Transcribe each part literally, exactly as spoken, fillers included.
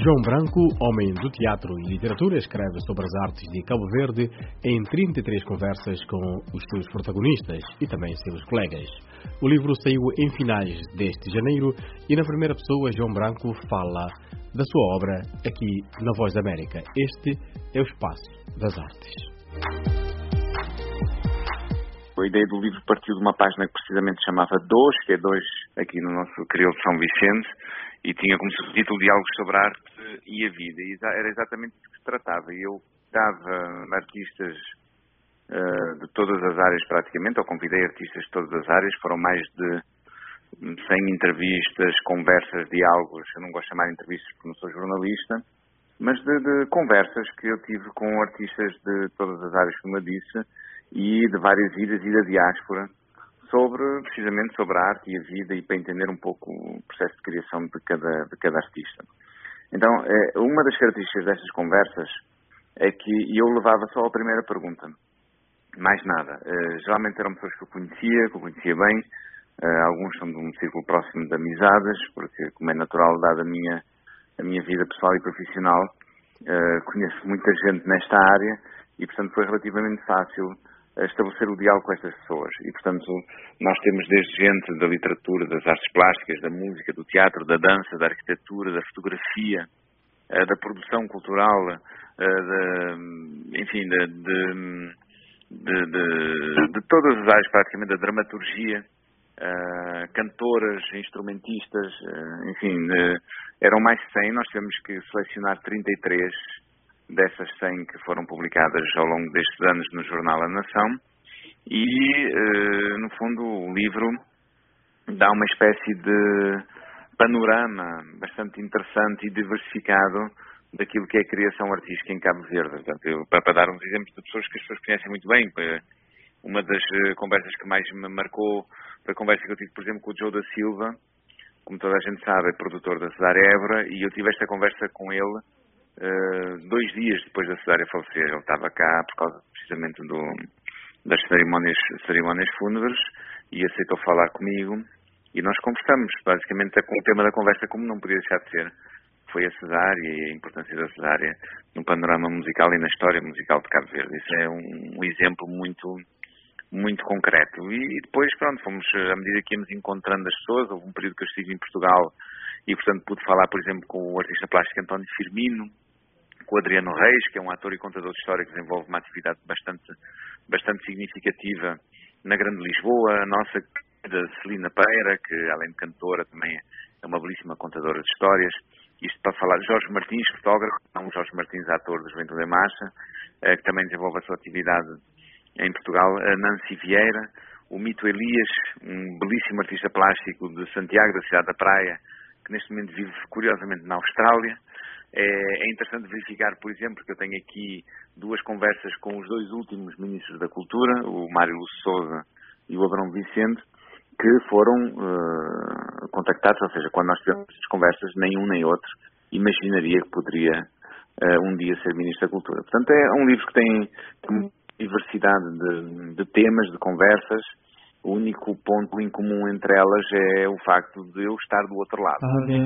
João Branco, homem do teatro e literatura, escreve sobre as artes de Cabo Verde em trinta e três conversas com os seus protagonistas e também seus colegas. O livro saiu em finais deste janeiro e na primeira pessoa João Branco fala da sua obra aqui na Voz da América. Este é o Espaço das Artes. A ideia do livro partiu de uma página que precisamente se chamava Dois, que é dois aqui no nosso crioulo de São Vicente, e tinha como subtítulo Diálogos sobre a Arte e a Vida. E era exatamente isso que se tratava. E eu dava artistas uh, de todas as áreas praticamente, ou convidei artistas de todas as áreas, foram mais de cem entrevistas, conversas, diálogos, eu não gosto de chamar de entrevistas porque não sou jornalista, mas de, de conversas que eu tive com artistas de todas as áreas, como eu disse, e de várias ilhas e da diáspora, sobre, precisamente sobre a arte e a vida e para entender um pouco o processo de criação de cada, de cada artista. Então, uma das características destas conversas é que eu levava só a primeira pergunta, mais nada. Geralmente eram pessoas que eu conhecia, que eu conhecia bem, alguns são de um círculo próximo de amizades, porque, como é natural, dada a minha, a minha vida pessoal e profissional, conheço muita gente nesta área e, portanto, foi relativamente fácil estabelecer o diálogo com estas pessoas. E, portanto, nós temos desde gente da literatura, das artes plásticas, da música, do teatro, da dança, da arquitetura, da fotografia, da produção cultural, da, enfim, de, de, de, de, de todas as áreas, praticamente, da dramaturgia, cantoras, instrumentistas, enfim, eram mais de cem, nós tivemos que selecionar trinta e três dessas cem que foram publicadas ao longo destes anos no jornal A Nação e, no fundo, o livro dá uma espécie de panorama bastante interessante e diversificado daquilo que é a criação artística em Cabo Verde. Portanto, eu, para dar uns exemplos de pessoas que as pessoas conhecem muito bem, uma das conversas que mais me marcou foi a conversa que eu tive, por exemplo, com o Joe da Silva, como toda a gente sabe, é produtor da Cesária Évora, e eu tive esta conversa com ele Uh, dois dias depois da Cesária falecer. Ele estava cá por causa precisamente do, das cerimónias, cerimónias fúnebres e aceitou falar comigo e nós conversamos. Basicamente o tema da conversa, como não podia deixar de ser, foi a Cesária e a importância da Cesária no panorama musical e na história musical de Cabo Verde. Isso é um, um exemplo muito, muito concreto. E depois, pronto, fomos, à medida que íamos encontrando as pessoas, houve um período que eu estive em Portugal e, portanto, pude falar, por exemplo, com o artista plástico António Firmino, com o Adriano Reis, que é um ator e contador de história que desenvolve uma atividade bastante, bastante significativa na Grande Lisboa, a nossa da Celina Pereira, que além de cantora também é uma belíssima contadora de histórias. Isto para falar de Jorge Martins, fotógrafo, não Jorge Martins, ator da Juventude em Marcha, que também desenvolve a sua atividade em Portugal, a Nancy Vieira, o Mito Elias, um belíssimo artista plástico de Santiago, da cidade da Praia, que neste momento vive curiosamente na Austrália. É interessante verificar, por exemplo, que eu tenho aqui duas conversas com os dois últimos ministros da Cultura, o Mário Lúcio Souza e o Abrão Vicente, que foram uh, contactados, ou seja, quando nós tivemos estas conversas, nem um nem outro imaginaria que poderia uh, um dia ser ministro da Cultura. Portanto, é um livro que tem uma diversidade de, de temas, de conversas. O único ponto em comum entre elas é o facto de eu estar do outro lado.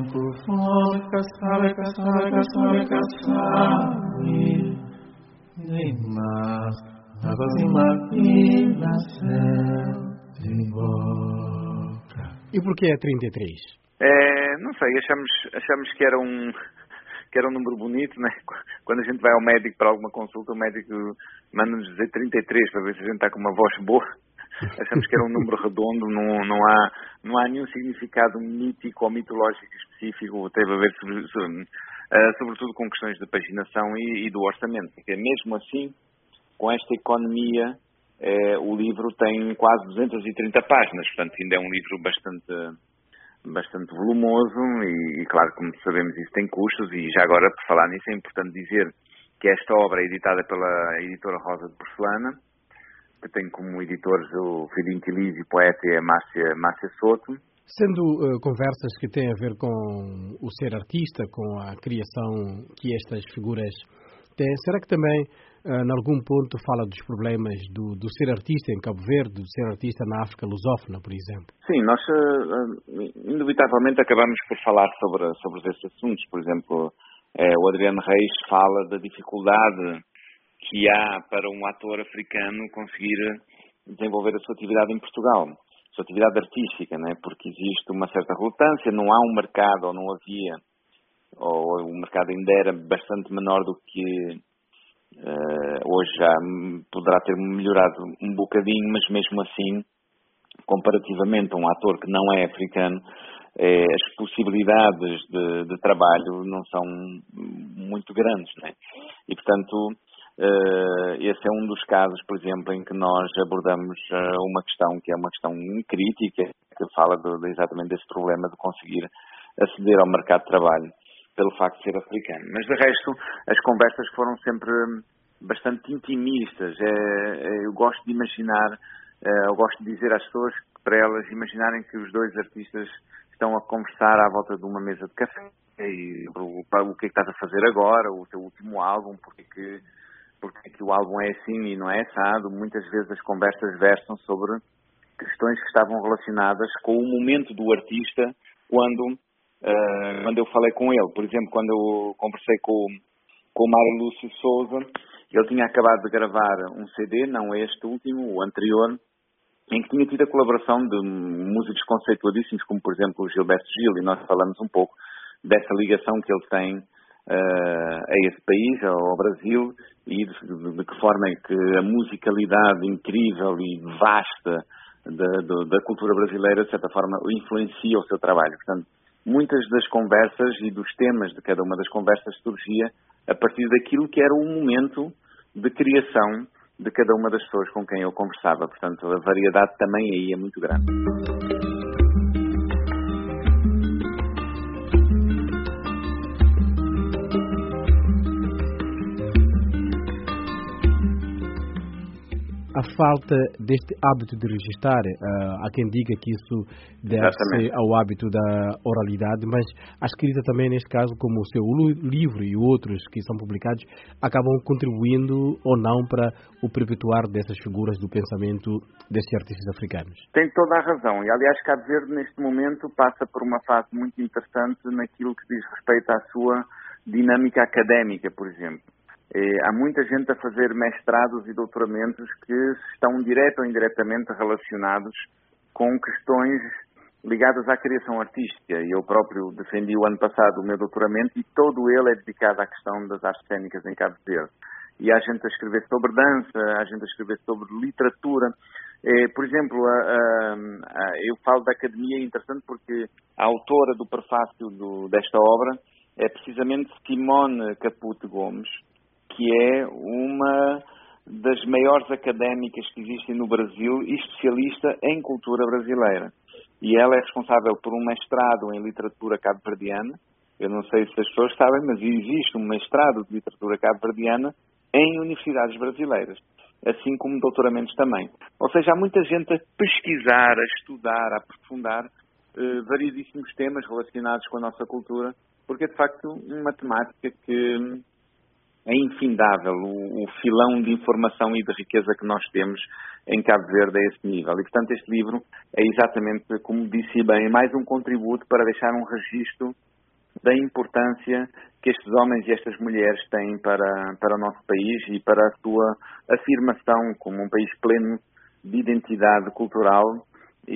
E por que é trinta e três? É, não sei, achamos, achamos que era um... que era um número bonito, né? Quando a gente vai ao médico para alguma consulta, o médico manda-nos dizer trinta e três para ver se a gente está com uma voz boa. Achamos que era um número redondo, não, não, há, não há nenhum significado mítico ou mitológico específico, teve a ver sobre, sobre, uh, sobretudo com questões de paginação e, e do orçamento, porque mesmo assim, com esta economia, eh, o livro tem quase duzentas e trinta páginas, portanto ainda é um livro bastante, bastante volumoso e, e claro, como sabemos, isso tem custos e já agora, por falar nisso, é importante dizer que esta obra é editada pela editora Rosa de Porcelana, que tem como editores o Fidinho Quiliz e poeta é a Márcia, Márcia Soto. Sendo uh, conversas que têm a ver com o ser artista, com a criação que estas figuras têm, será que também, uh, em algum ponto, fala dos problemas do, do ser artista em Cabo Verde, do ser artista na África lusófona, por exemplo? Sim, nós, uh, indubitavelmente, acabamos por falar sobre, sobre esses assuntos. Por exemplo, O Adriano Reis fala da dificuldade que há para um ator africano conseguir desenvolver a sua atividade em Portugal, a sua atividade artística, né? Porque existe uma certa relutância, não há um mercado, ou não havia, ou o mercado ainda era bastante menor do que uh, hoje já poderá ter melhorado um bocadinho, mas mesmo assim, comparativamente a um ator que não é africano, eh, as possibilidades de, de trabalho não são muito grandes, né? E, portanto, Uh, esse é um dos casos, por exemplo, em que nós abordamos uh, uma questão que é uma questão crítica, que fala de, de exatamente desse problema de conseguir aceder ao mercado de trabalho pelo facto de ser africano. Mas, de resto, as conversas foram sempre bastante intimistas. É, é, eu gosto de imaginar, uh, eu gosto de dizer às pessoas, para elas imaginarem que os dois artistas estão a conversar à volta de uma mesa de café e o, o que é que estás a fazer agora, o teu último álbum, porque que porque que o álbum é assim e não é assado. Muitas vezes as conversas versam sobre questões que estavam relacionadas com o momento do artista quando, uh, quando eu falei com ele. Por exemplo, quando eu conversei com, com o Mário Lúcio Souza, ele tinha acabado de gravar um C D, não este último, o anterior, em que tinha tido a colaboração de músicos conceituadíssimos, como por exemplo o Gilberto Gil, e nós falamos um pouco dessa ligação que ele tem Uh, a esse país, ao Brasil, e de, de, de que forma é que a musicalidade incrível e vasta da, da, da cultura brasileira, de certa forma, influencia o seu trabalho. Portanto, muitas das conversas e dos temas de cada uma das conversas surgia a partir daquilo que era o momento de criação de cada uma das pessoas com quem eu conversava. Portanto, a variedade também aí é muito grande. A falta deste hábito de registrar, uh, há quem diga que isso deve-se ao hábito da oralidade, mas a escrita também, neste caso, como o seu livro e outros que são publicados, acabam contribuindo ou não para o perpetuar dessas figuras do pensamento destes artistas africanos. Tem toda a razão, e aliás Cabo Verde neste momento passa por uma fase muito interessante naquilo que diz respeito à sua dinâmica académica, por exemplo. Há muita gente a fazer mestrados e doutoramentos que estão direto ou indiretamente relacionados com questões ligadas à criação artística. Eu próprio defendi o ano passado o meu doutoramento e todo ele é dedicado à questão das artes cênicas em Cabo Verde. E há gente a escrever sobre dança, há gente a escrever sobre literatura. Por exemplo, a, a, a, eu falo da academia, é interessante porque a autora do prefácio do, desta obra é precisamente Simone Caputo Gomes, que é uma das maiores académicas que existem no Brasil e especialista em cultura brasileira. E ela é responsável por um mestrado em literatura cabo-verdiana. Eu não sei se as pessoas sabem, mas existe um mestrado de literatura cabo-verdiana em universidades brasileiras, assim como doutoramentos também. Ou seja, há muita gente a pesquisar, a estudar, a aprofundar eh, variedíssimos temas relacionados com a nossa cultura, porque é de facto uma temática que é infindável, o, o filão de informação e de riqueza que nós temos em Cabo Verde a esse nível. E, portanto, este livro é exatamente, como disse bem, mais um contributo para deixar um registro da importância que estes homens e estas mulheres têm para, para o nosso país e para a sua afirmação como um país pleno de identidade cultural e,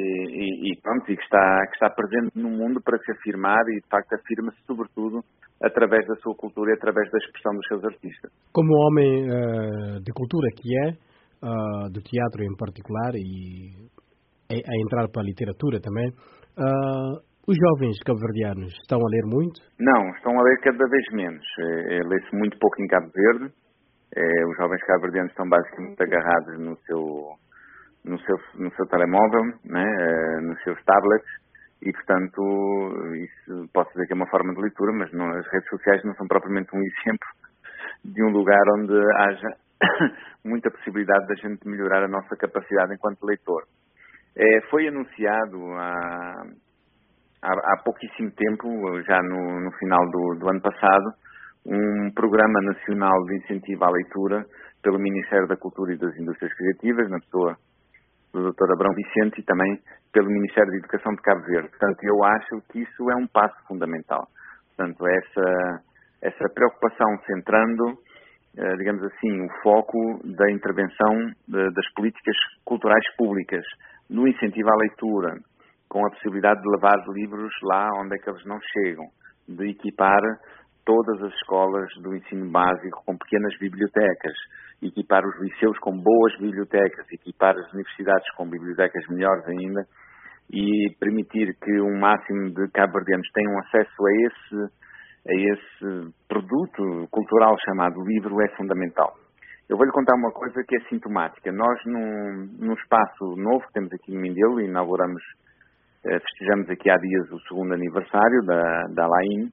e, e, pronto, e que, está, que está presente no mundo para se afirmar e, de facto, afirma-se sobretudo através da sua cultura e através da expressão dos seus artistas. Como homem uh, de cultura que é, uh, do teatro em particular e a, a entrar para a literatura também, uh, os jovens cabo-verdianos estão a ler muito? Não, estão a ler cada vez menos. É, é, lê-se muito pouco em Cabo Verde. É, os jovens cabo-verdianos estão basicamente agarrados no seu, no seu, no seu telemóvel, né, é, nos seus tablets. E, portanto, isso posso dizer que é uma forma de leitura, mas não, as redes sociais não são propriamente um exemplo de um lugar onde haja muita possibilidade da gente melhorar a nossa capacidade enquanto leitor. É, foi anunciado há, há, há pouquíssimo tempo, já no, no final do, do ano passado, um programa nacional de incentivo à leitura pelo Ministério da Cultura e das Indústrias Criativas, na pessoa do doutor Abrão Vicente, e também pelo Ministério da Educação de Cabo Verde. Portanto, eu acho que isso é um passo fundamental. Portanto, essa, essa preocupação centrando, digamos assim, o foco da intervenção das políticas culturais públicas, no incentivo à leitura, com a possibilidade de levar livros lá onde é que eles não chegam, de equipar todas as escolas do ensino básico com pequenas bibliotecas, equipar os liceus com boas bibliotecas, equipar as universidades com bibliotecas melhores ainda e permitir que um máximo de cabo-verdianos tenham acesso a esse, a esse produto cultural chamado livro é fundamental. Eu vou-lhe contar uma coisa que é sintomática. Nós, num, num espaço novo que temos aqui no Mindelo, inauguramos, festejamos aqui há dias o segundo aniversário da, da ALAIN,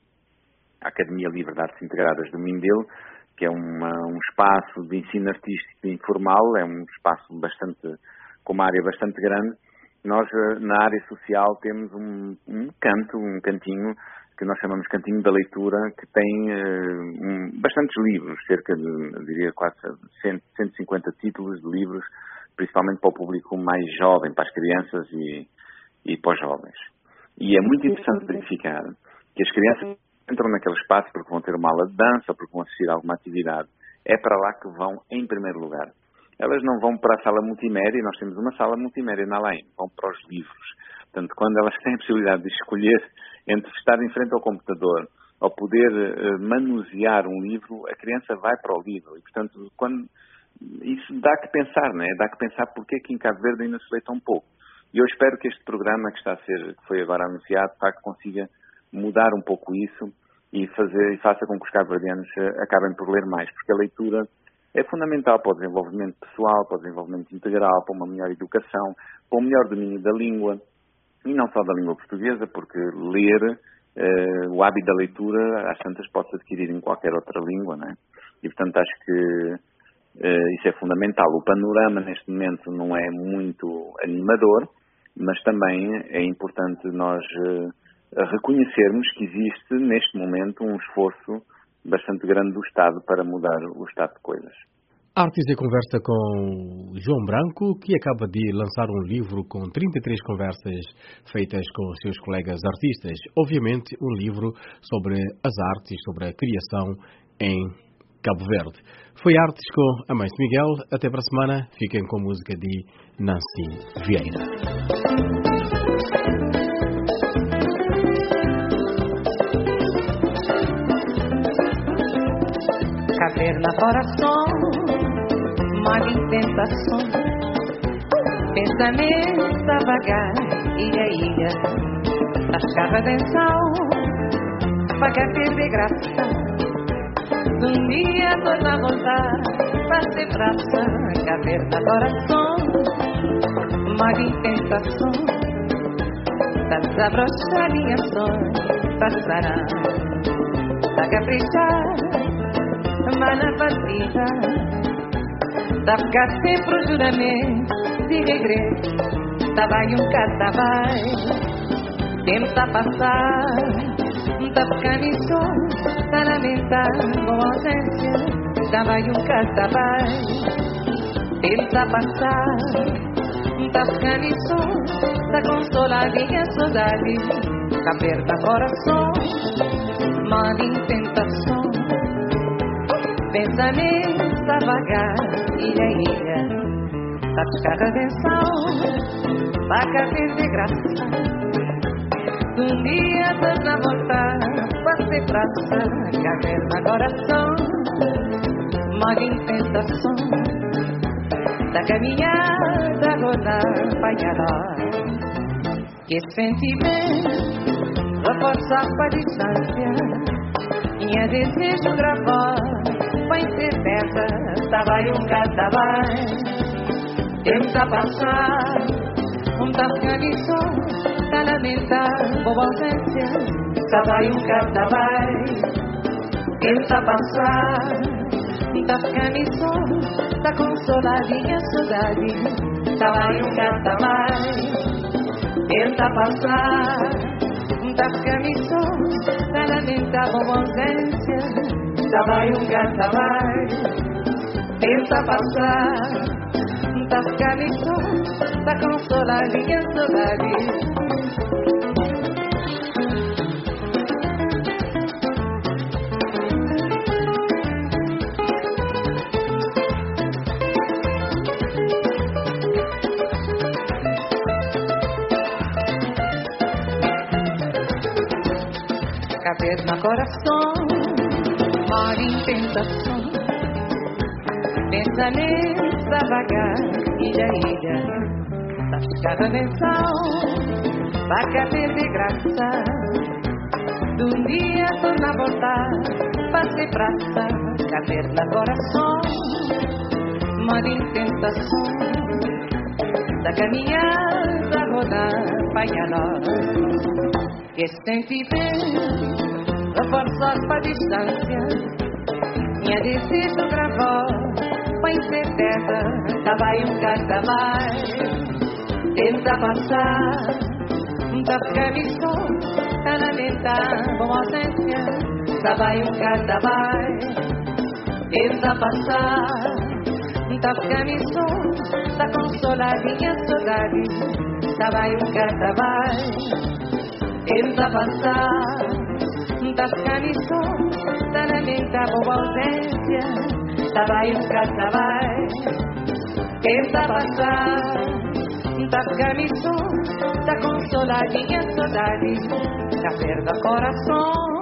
a Academia Livre de Artes Integradas do Mindelo, que é uma, um espaço de ensino artístico informal, é um espaço bastante, com uma área bastante grande. Nós, na área social, temos um, um canto, um cantinho, que nós chamamos Cantinho da Leitura, que tem uh, um, bastantes livros, cerca de, eu diria, quase cento, cento e cinquenta títulos de livros, principalmente para o público mais jovem, para as crianças e, e para os jovens. E é muito interessante verificar que as crianças entram naquele espaço porque vão ter uma aula de dança, porque vão assistir a alguma atividade. É para lá que vão em primeiro lugar. Elas não vão para a sala multimédia, nós temos uma sala multimédia na ALAIN, vão para os livros. Portanto, quando elas têm a possibilidade de escolher entre estar em frente ao computador ou poder uh, manusear um livro, a criança vai para o livro. E, portanto, quando, isso dá que pensar, não é? Dá que pensar porque é que em Cabo Verde ainda se lê tão pouco. E eu espero que este programa que está a ser, que foi agora anunciado, de facto consiga mudar um pouco isso e, fazer, e faça com que os cabo-verdianos acabem por ler mais, porque a leitura é fundamental para o desenvolvimento pessoal, para o desenvolvimento integral, para uma melhor educação, para um melhor domínio da língua, e não só da língua portuguesa, porque ler, eh, o hábito da leitura, às tantas pode-se adquirir em qualquer outra língua, não é? E, portanto, acho que eh, isso é fundamental. O panorama, neste momento, não é muito animador, mas também é importante nós eh, reconhecermos que existe, neste momento, um esforço bastante grande do Estado para mudar o estado de coisas. Artes e conversa com João Branco, que acaba de lançar um livro com trinta e três conversas feitas com os seus colegas artistas. Obviamente, um livro sobre as artes, sobre a criação em Cabo Verde. Foi Artes com Amâncio Miguel. Até para a semana. Fiquem com a música de Nancy Vieira. Caverna coração, mal tentação, pensamento a vagar, ilha a ilha, tascava atenção, pagar perder graça, de um dia torna a voltar, para ser praça, caverna coração, mal tentação, desabrochar minha sorte, passará, a caprichar, mas na partida da ficar sempre o juramento de regresso, estava aí um cartavai, tempo está a passar, está ficando em som, está a lamentar com ausência, estava aí um cartavai, tempo está a passar, está ficando em som, está consoladinha a saudade, aperta coração, mal em tentação. Pensamento a vagar, ilha a ilha, a buscar atenção, para caber de graça. De um dia toda a voltar, para ser praça, caverna coração, mal em tentação, da caminhada agora apanhará. Que sentimento, reforçar para a distância, minha desejo gravar. Vai ser terra, estava aí um cartavai, tempo a passar, um tapcão de sol, está a lamentar, boa ausência, estava aí um cartavai, tempo a passar, um tapcão de sol, está consoladinha a saudade, estava aí um cartavai, tempo a passar, um tapcão de sol, está a lamentar, boa ausência, estava aí um cartavai, tenta passar, tá ficando em som, tá consoladinha a saudade. coração, mora em tentação. Pensamento a vagar, ilha, ilha, da escada mensal, vai caber de graça. De um dia torna a voltar, passe praça, caber na coração, mora em tentação. Da caminhada a rodar, panhaló, que sente bem, reforçar para a distância. Minha desejo gravou, com incerteza, tá vai um carnaval. Tenta passar, da camisão, tá lamentar, com ausência, tá vai um carnaval. Tenta passar, da camisão, da consoladinha saudade, tá vai um carnaval. Tenta passar, das camisões, da lamenta boa ausência, tá vai um carnaval. Tenta passar, das camisões, da consoladinha saudade, da perda coração.